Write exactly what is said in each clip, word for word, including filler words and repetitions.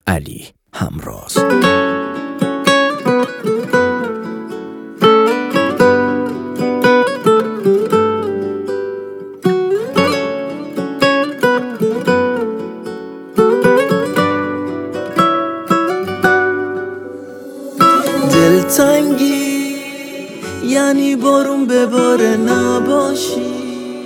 علی همراز. دلتنگی یعنی بارون بباره نباشی،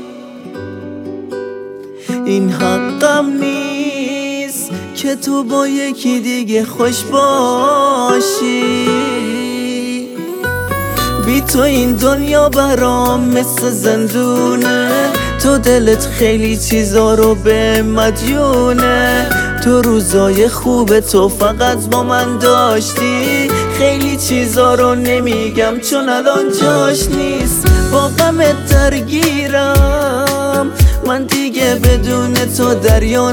این حقم نیست که تو با یکی دیگه خوش باشی. بی تو این دنیا برام مثل زندونه، تو دلت خیلی چیزا رو به مدیونه. تو روزای خوب تو فقط با من داشتی، خیلی چیزا رو نمیگم چون الان جاش نیست. با غمت درگیرم، من دیگه بدون تو دریا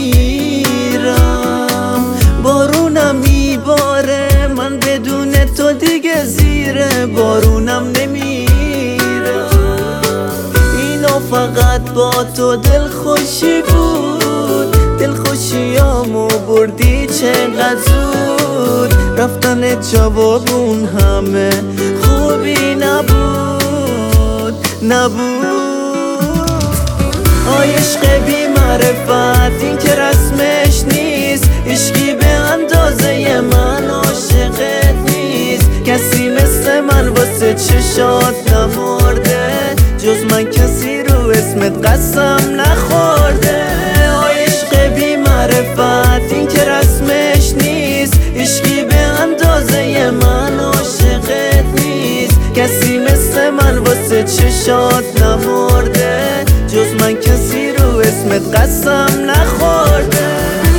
نمیرم. بارونم میباره، من بدون تو دیگه زیر بارونم نمیرم. اینا فقط با تو دلخوشی بود، دلخوشیامو بردی چقدر زود. رفتن جوابون همه خوبی نبود نبود. آی عشق بی معرفت این که رسمش نیست، عشقی به اندازه من عاشقت نیست. کسی مثل من واسه چشات نمرده، جز من کسی رو اسمت قسم نخورده. آی عشق بی معرفت این که رسمش نیست، عشقی به اندازه من عاشقت نیست. کسی مثل من واسه چشات نمرده، جز من کسی رو اسمت قسم نخورده.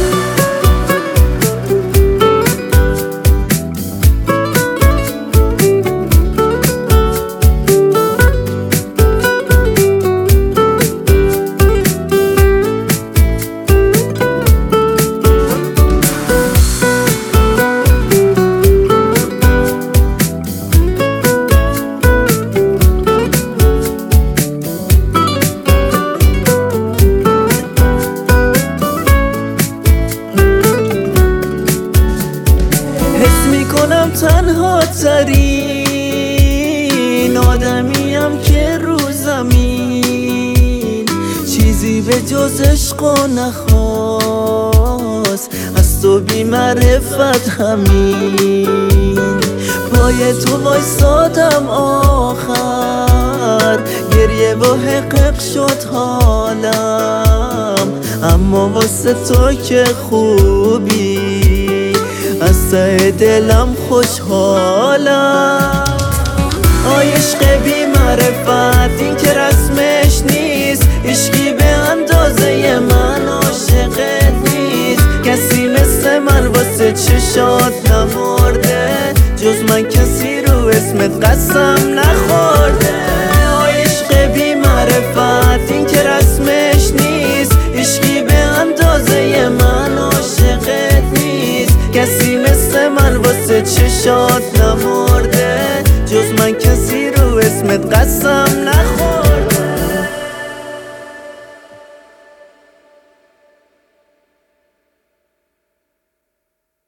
کنم تنها ترین آدمیم که رو زمین، چیزی به جز عشق و نخواست از تو بی معرفت همین. پای تو وایسادم آخر، گریه با حقق شد حالم، اما واسه تو که خوبی از ته دلم خوشحالم. آی عشق بی معرفت این که رسمش نیست، عشقی به اندازه من عاشقت نیست. کسی مثل من واسه چشات نمرده، جز من کسی رو اسمت قسم